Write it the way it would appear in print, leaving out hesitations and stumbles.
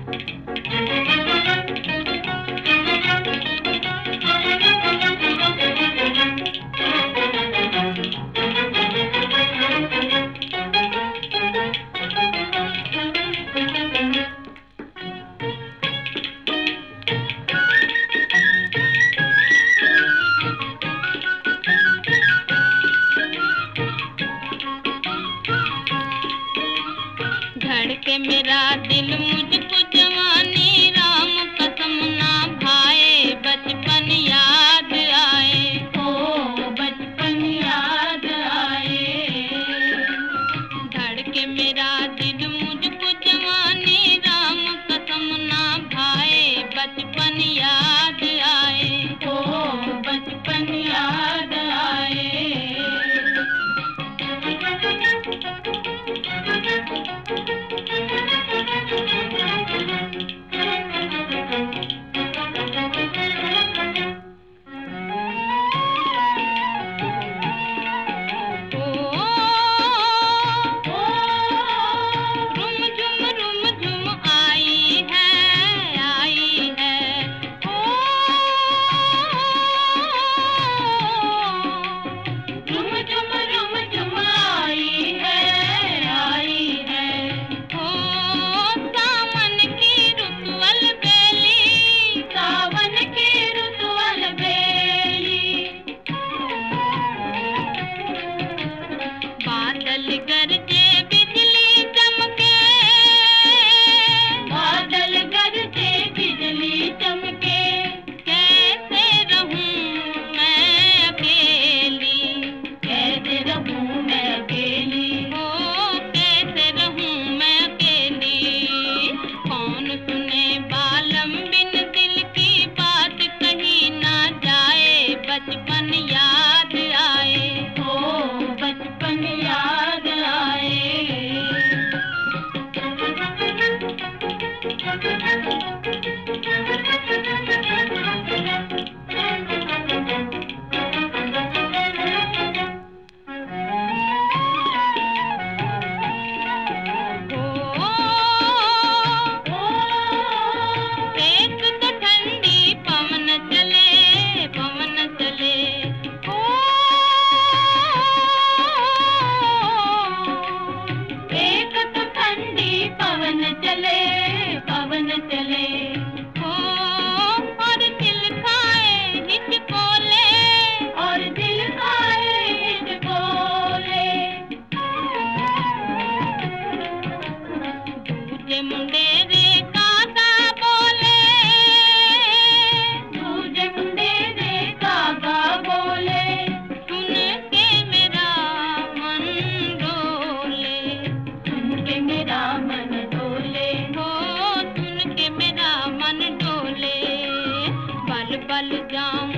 धड़के मेरा दिल मुझको जवानी, राम कसम ना भाए, बचपन याद आए, ओ बचपन याद आए। धड़के मेरा दिल मुझको जवानी, राम कसम ना भाए, बचपन याद आए, ओ बचपन याद आए। बादल गरजे बिजली चमके, बादल गरजे बिजली चमके, कैसे रहूं मैं अकेली, कैसे रहूं मैं अकेली, हो कैसे रहूं मैं अकेली। कौन सुने बालम बिन दिल की बात, कही ना जाए बचपन याद आए, हो बचपन याद आए। एक तो ठंडी पवन चले, पवन चले, एक तो ठंडी पवन चले, पवन चले, हो और दिल खाए हिचकोले, और दिल खाए हिचकोले। दूजे मुंडेरे कागा बोले, दूजे मुंडेरे कागा बोले, सुन के मेरा मन डोले, सुन के मेरा मन डोले, हो सुन के मेरा मन डोले। बल बल जाऊं